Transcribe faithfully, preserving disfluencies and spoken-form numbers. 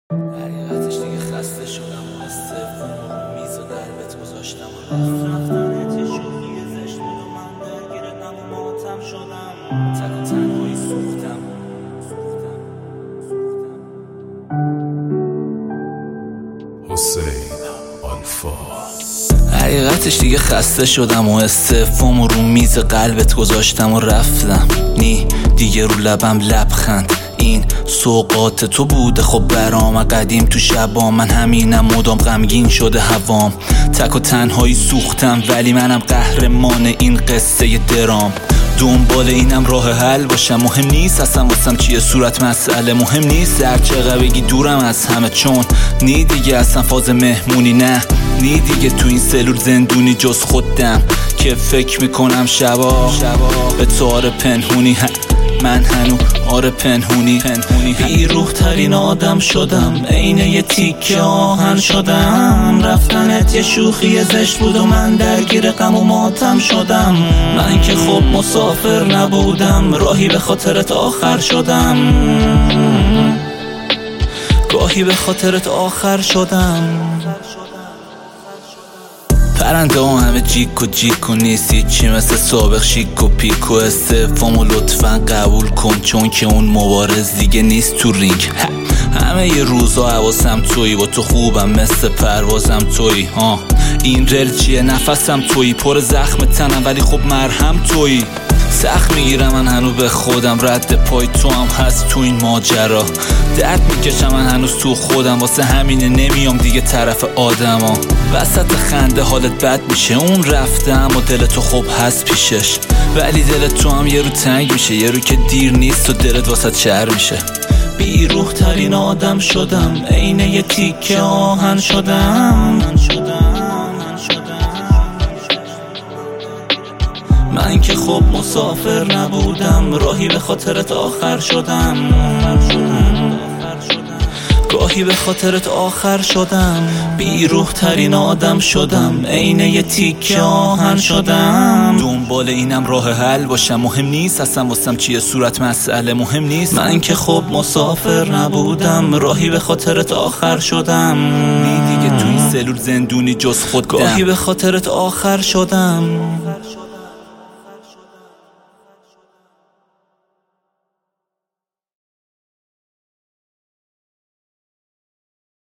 حقیقتش دیگه خسته شدم و استفون رو میز و قلبت گذاشتم و رفت رفتنت یه شوخی زشت بود و من درگیر غم و ماتم شدم. تک و تنهایی سوختم حسین آلفا. حقیقتش دیگه خسته شدم و استفام رو میز قلبت گذاشتم و رفتم. نی دیگه رو لبم لبخند، این سوقات تو بوده خب برام قدیم تو شبام. من همینم مدام غمگین شده هوام، تک و تنهایی سوختم ولی منم قهرمان این قصه درام. دنبال اینم راه حل باشم، مهم نیست اصلا واسم چیه صورت مسئله، مهم نیست هر چقدر بگی دورم از همه، چون نی دیگه اصلا فاز مهمونی نه، نی دیگه تو این سلول زندونی جز خودم که فکر میکنم شبا به تو آره پنهونی. من هنو آره پنهونی پنهونی بی روح ترین آدم شدم، عین یه تیکه آهن شدم. رفتنت یه شوخی زشت بود و من درگیر غم و ماتم شدم. من که خب مسافر نبودم، راهی به خاطرت آخر شدم، گاهی به خاطرت آخر شدم. پرنده ها همه جیک و جیک و نیستی چی مثل سابق شیک و پیک و استفامو لطفا قبول کن، چون که اون مبارز دیگه نیست تو رینگ. همه یه روزا حواسم تویی، با تو خوبم مثل پروازم تویی. ها این رل چیه نفسم تویی، پر زخم تنم ولی خب مرهم تویی. سخت میگیرم من هنو به خودم، رد پای تو هم هست تو این ماجرا. درد میکشم من هنوز تو خودم، واسه همینه نمیام دیگه طرف آدم ها. وسط خنده حالت بد میشه، اون رفته اما دل تو خوب هست پیشش، ولی دل تو هم یه رو تنگ میشه، یه رو که دیر نیست و دلت واسه شهر میشه. بی روح ترین آدم شدم، عین یه تیکه آهن شدم. من که خب مسافر نبودم، راهی به خاطرت آخر شدم، گاهی به خاطرت آخر شدم. بی روح ترین آدم شدم، عین یه تیکه آهن شدم. دنبال اینم راه حل باشم، مهم نیست اصلا واسم چیه صورت مسئله، مهم نیست. من که خب مسافر نبودم، راهی به خاطرت آخر شدم. نی دیگه تو این سلول زندونی جز خودم، گاهی به خاطرت آخر شدم.